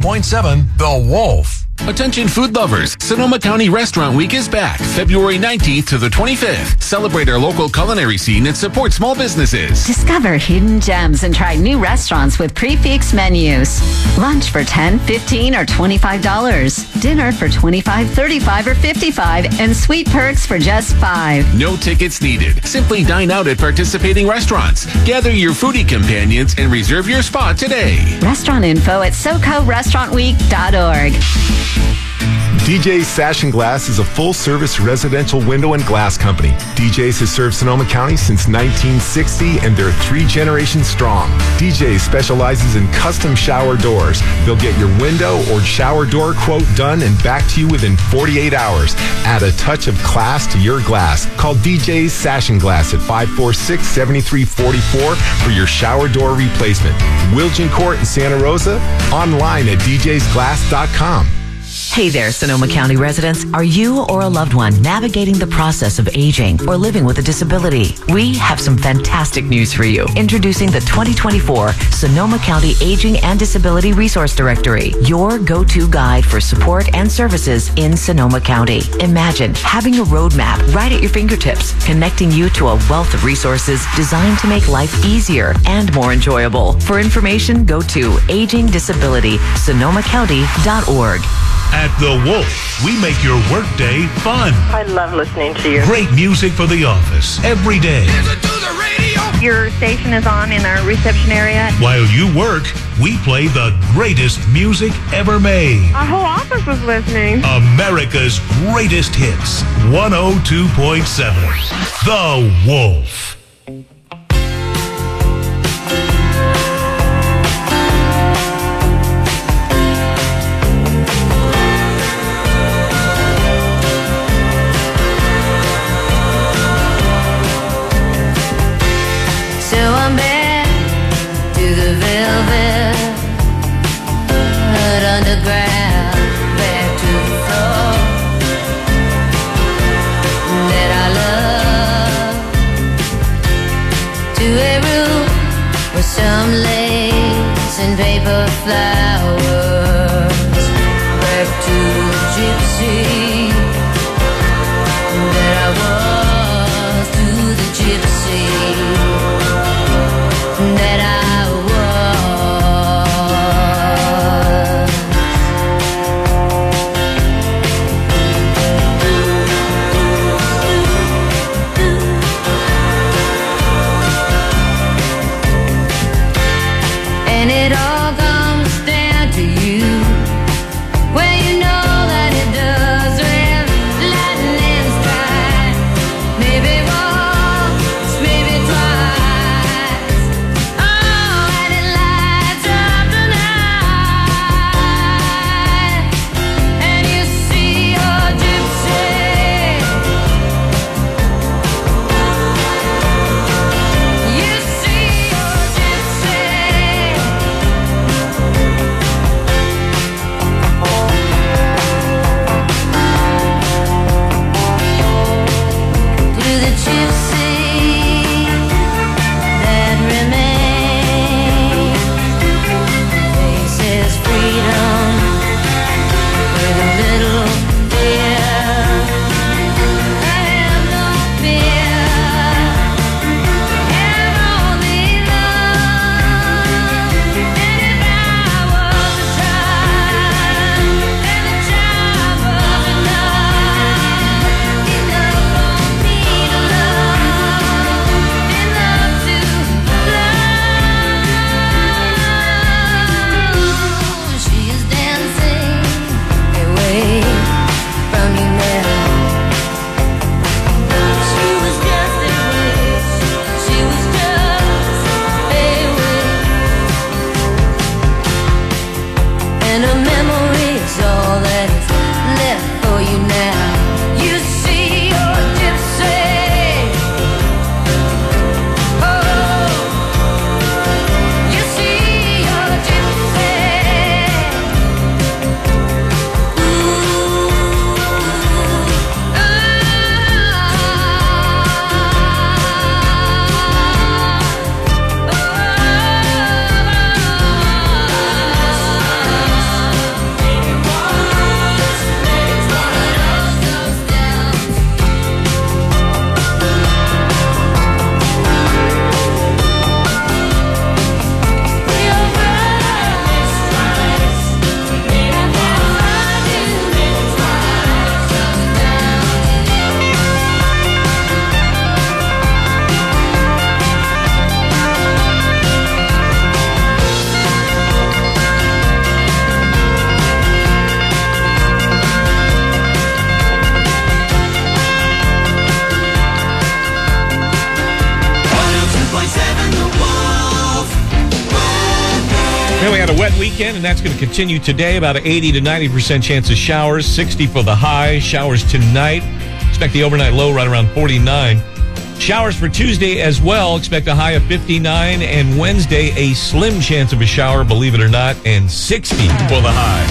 102.7 The Wolf. Attention food lovers, Sonoma County Restaurant Week is back, February 19th to the 25th. Celebrate our local culinary scene and support small businesses. Discover hidden gems and try new restaurants with prefix menus. Lunch for $10, $15, or $25. Dinner for $25, $35, or $55, and sweet perks for just $5. No tickets needed. Simply dine out at participating restaurants. Gather your foodie companions and reserve your spot today. Restaurant info at SoCoRestaurantWeek.org. DJ's Sash and Glass is a full-service residential window and glass company. DJ's has served Sonoma County since 1960, and they're 3 generations strong. DJ's specializes in custom shower doors. They'll get your window or shower door quote done and back to you within 48 hours. Add a touch of class to your glass. Call DJ's Sash and Glass at 546-7344 for your shower door replacement. Wilgin Court in Santa Rosa, online at djsglass.com. Hey there, Sonoma County residents. Are you or a loved one navigating the process of aging or living with a disability? We have some fantastic news for you. Introducing the 2024 Sonoma County Aging and Disability Resource Directory, your go-to guide for support and services in Sonoma County. Imagine having a roadmap right at your fingertips, connecting you to a wealth of resources designed to make life easier and more enjoyable. For information, go to agingdisabilityssonomacounty.org. At The Wolf, we make your workday fun. I love listening to you. Great music for the office every day. Your station is on in our reception area. While you work, we play the greatest music ever made. Our whole office was listening. America's greatest hits. 102.7 The Wolf. Underground, back to the floor that I love, to a room with some lace and paper flowers, back to the gypsy that I was, to the gypsy that I it all comes down to you. Well, we had a wet weekend, and that's going to continue today. About an 80 to 90% chance of showers, 60 for the high. Showers tonight. Expect the overnight low right around 49. Showers for Tuesday as well. Expect a high of 59. And Wednesday, a slim chance of a shower, believe it or not, and 60 for the high.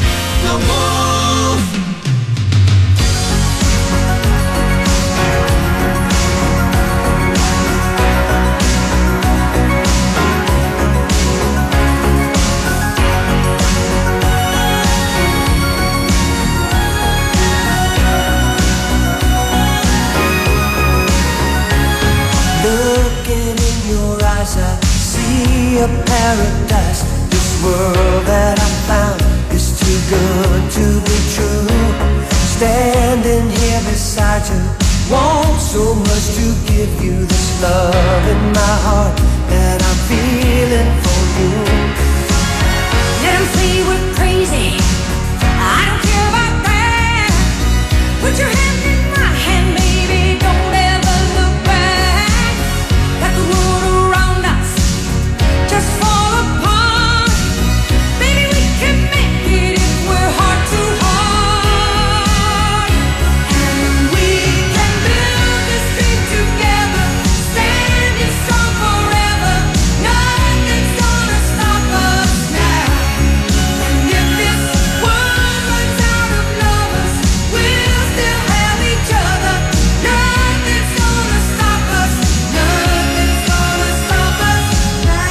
A paradise. This world that I found is too good to be true. Standing here beside you, want so much to give you this love in my heart that I'm feeling for you. Let 'em say we're crazy, I don't care about that. Put your hand in my hand, baby, don't ever look back. Let the world around us just fall apart. Baby, we can make it if we're heart to heart. And we can build this dream together, standing strong forever. Nothing's gonna stop us now. And if this world runs out of lovers, we'll still have each other. Nothing's gonna stop us. Nothing's gonna stop us now.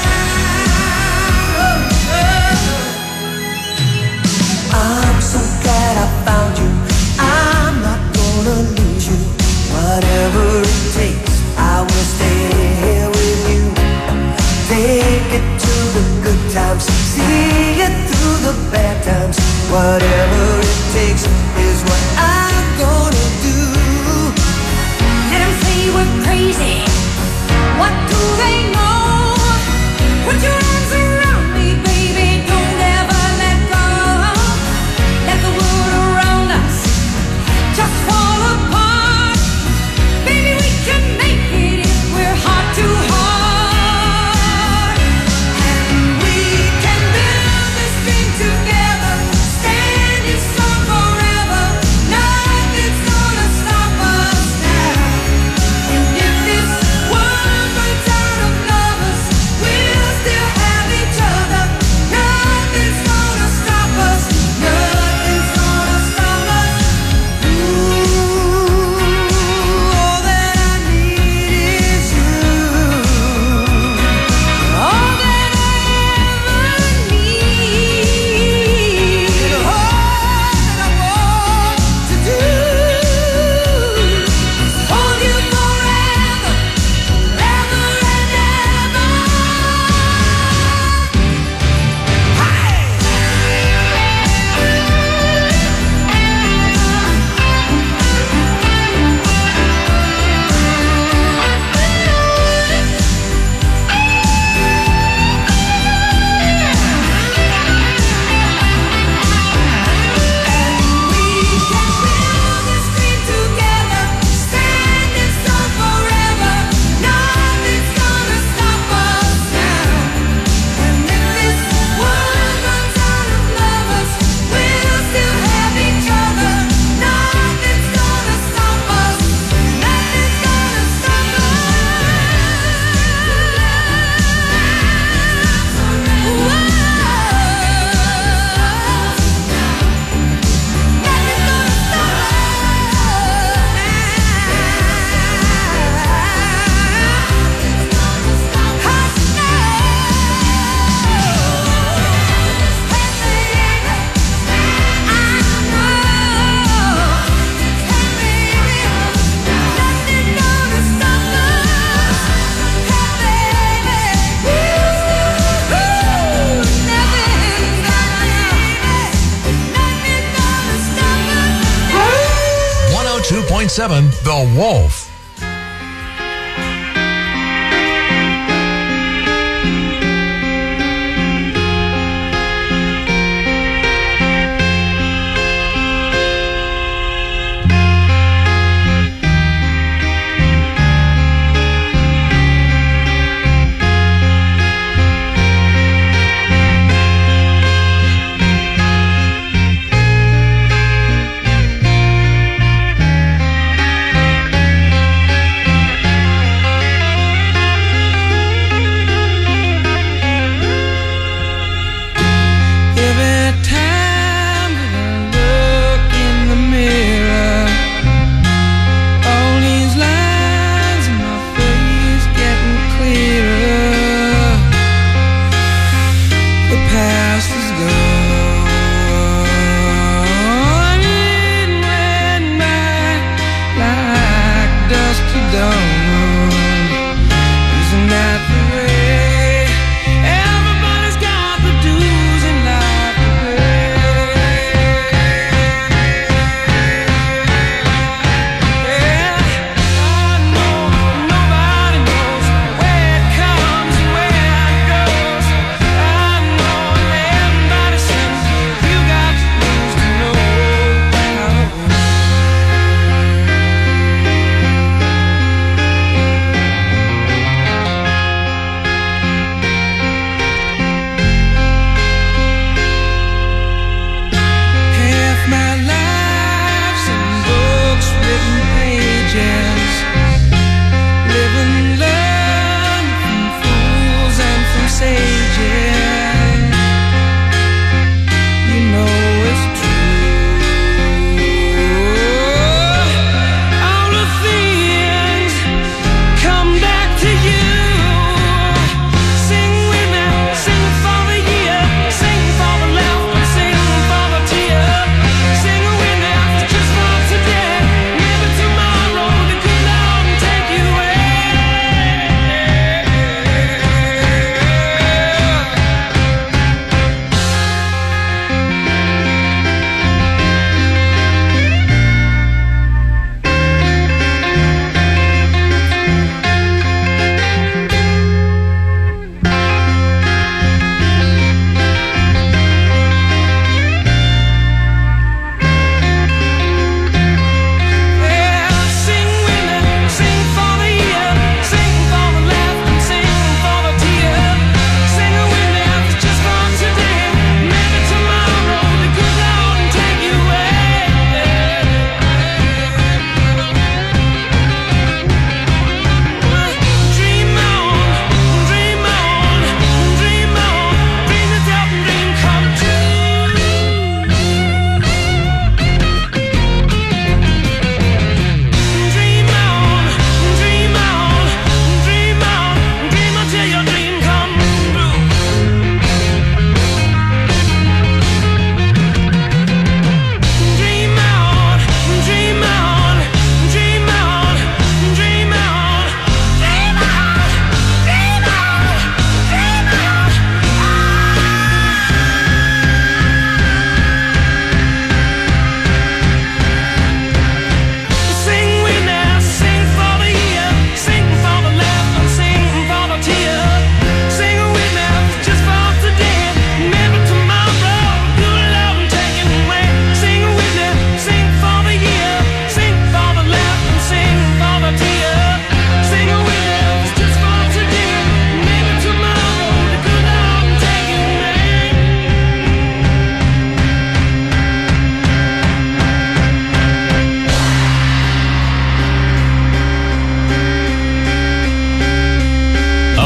I'm so glad I found you. I'm not gonna lose you. Whatever it takes, I will stay here with you. Take it to the good times, see it through the bad times. Whatever it takes is what I'm gonna do. Let 'em say we're crazy. What do they know? Put your arms around me, baby. Don't ever let go. Let the world around us just fall apart. Baby, we can make it if we're heart to heart. And we can build this dream together, standing strong forever. Nothing's gonna stop us now. And if this world runs out of lovers, we'll still have each other. Nothing's gonna stop us. Nothing's gonna stop us. Ooh, all that I need is you. All that I ever need. And all that I want to do is hold you forever, forever and ever. The Wolf.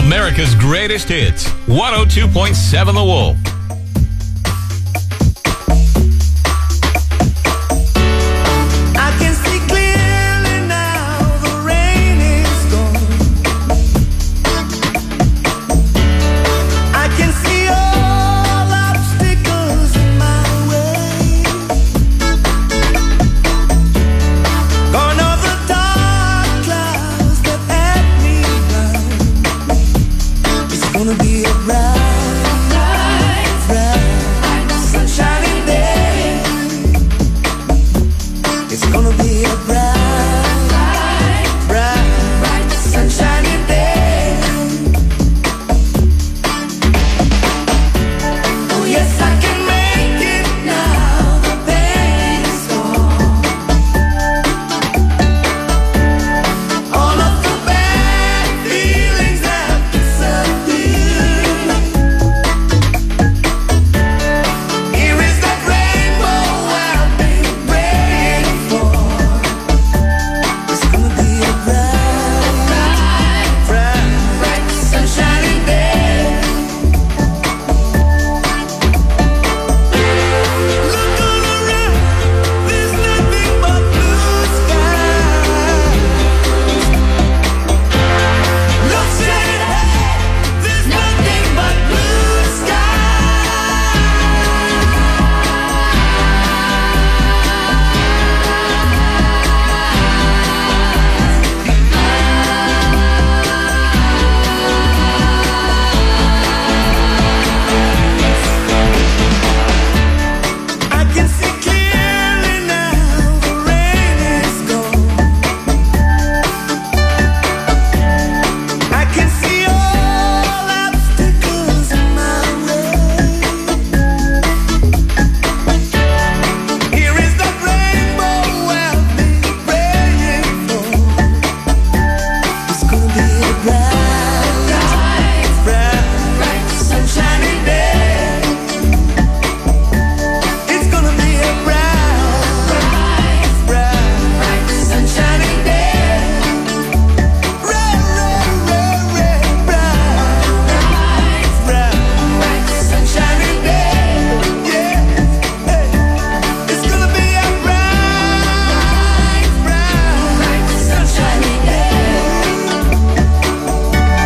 America's greatest hits. 102.7 The Wolf. I can see clearly now, the rain is gone. I can see all obstacles in my way. Gone are the dark clouds that had me blind. It's gonna be a bright, sunshiny day. It's gonna be a bright, sunshiny day. Oh yes, I can make it now. The pain is gone. All of the bad feelings have disappeared. Here is that rainbow I've been praying for. It's gonna be a bright, sunshiny day. Look all around, there's nothing but blue skies. Look straight ahead, there's nothing but blue I can see clearly now, the rain is gone. I can see all obstacles in my way. Here is the rainbow I've been praying for. It's gonna be a bright, sunshiny day. It's gonna be a bright, sunshiny day. Bright, sunshiny day. Yeah, hey. It's gonna be a bright, sunshiny day.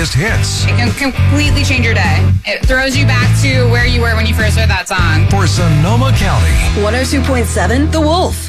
greatest hits. It can completely change your day. It throws you back to where you were when you first heard that song. For Sonoma County. 102.7 The Wolf.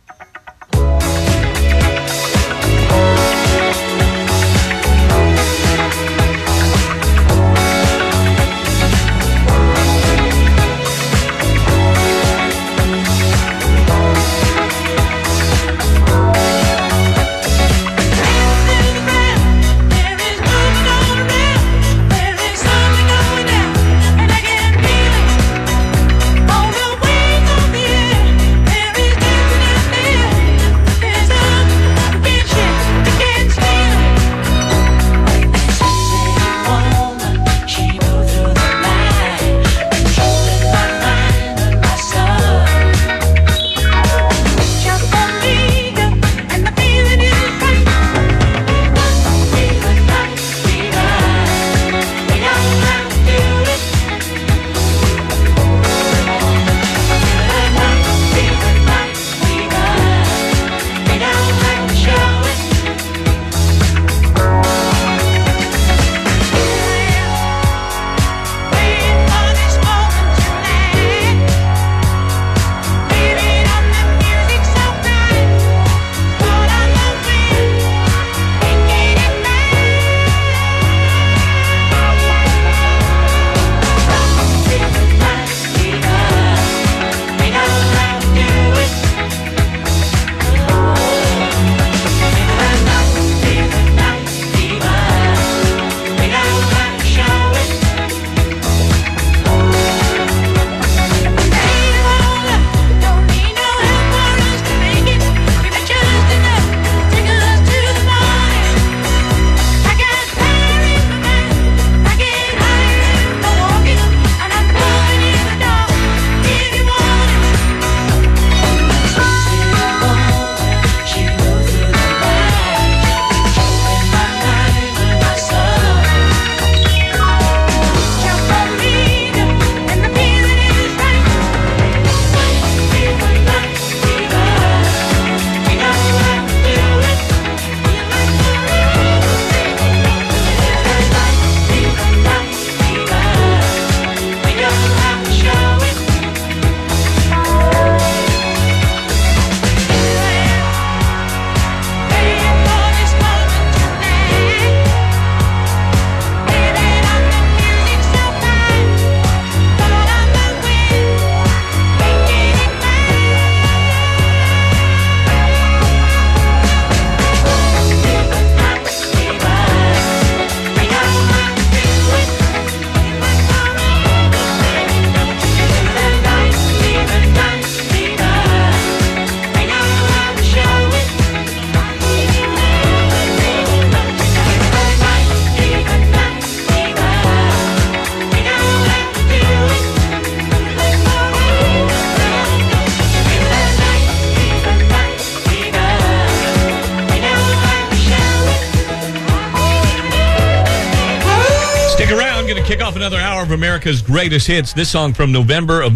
Kick off another hour of America's Greatest Hits. This song from November of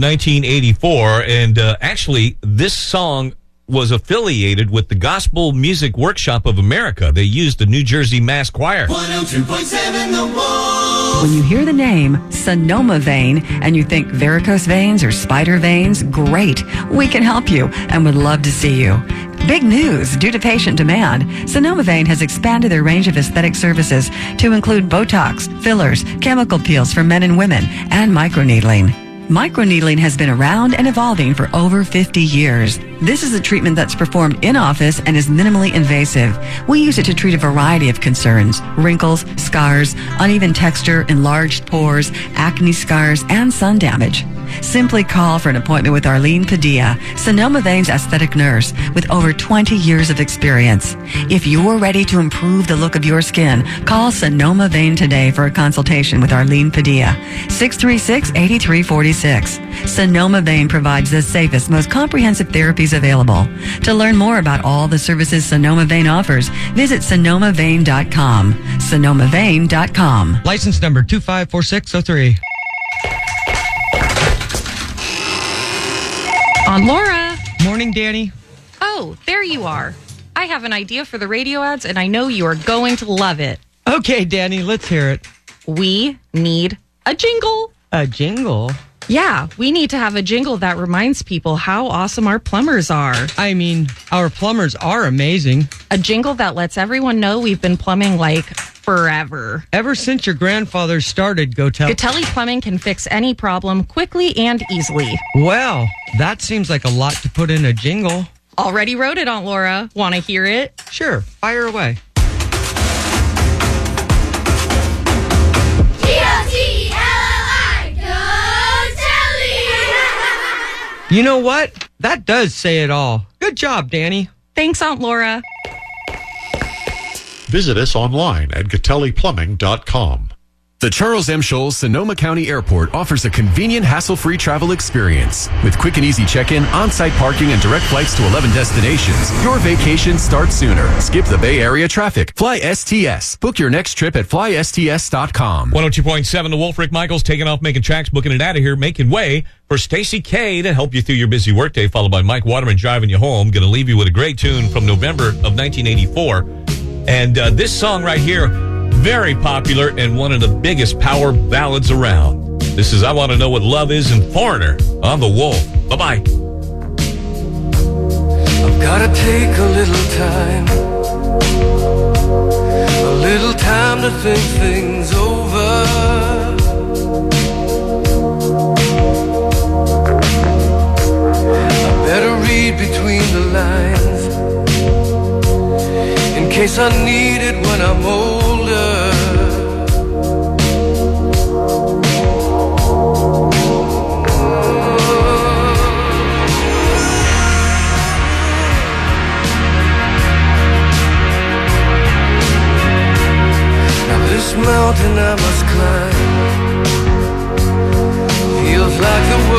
1984. And actually, this song was affiliated with the Gospel Music Workshop of America. They used the New Jersey Mass Choir. 102.7 The Wolf. When you hear the name Sonoma Vein and you think varicose veins or spider veins, great. We can help you and would love to see you. Big news! Due to patient demand, Sonoma Vein has expanded their range of aesthetic services to include Botox, fillers, chemical peels for men and women, and microneedling. Microneedling has been around and evolving for over 50 years. This is a treatment that's performed in office and is minimally invasive. We use it to treat a variety of concerns: wrinkles, scars, uneven texture, enlarged pores, acne scars, and sun damage. Simply call for an appointment with Arlene Padilla, Sonoma Vein's aesthetic nurse with over 20 years of experience. If you're ready to improve the look of your skin, call Sonoma Vein today for a consultation with Arlene Padilla, 636-8346. Sonoma Vein provides the safest, most comprehensive therapies available. To learn more about all the services Sonoma Vein offers, visit sonomavein.com. sonomavein.com. License number 254603. Laura. Morning, Danny. Oh, there you are. I have an idea for the radio ads, and I know you are going to love it. Okay, Danny, let's hear it. We need a jingle. A jingle? Yeah, we need to have a jingle that reminds people how awesome our plumbers are. I mean, our plumbers are amazing. A jingle that lets everyone know we've been plumbing like forever. Ever since your grandfather started, Gatelli Plumbing can fix any problem quickly and easily. Well, that seems like a lot to put in a jingle. Already wrote it, Aunt Laura. Want to hear it? Sure, fire away. You know what? That does say it all. Good job, Danny. Thanks, Aunt Laura. Visit us online at GatelliPlumbing.com. The Charles M. Scholes Sonoma County Airport offers a convenient, hassle-free travel experience. With quick and easy check-in, on-site parking, and direct flights to 11 destinations, your vacation starts sooner. Skip the Bay Area traffic. Fly STS. Book your next trip at flysts.com. 102.7, the Wolf. Rick Michaels taking off, making tracks, booking it out of here, making way for Stacey K to help you through your busy workday, followed by Mike Waterman driving you home. Going to leave you with a great tune from November of 1984. And this song right here, very popular and one of the biggest power ballads around. This is I Want to Know What Love Is in Foreigner on The Wolf. Bye-bye. I've gotta take a little time to think things over. I better read between the lines in case I need it when I'm older. This mountain I must climb feels like the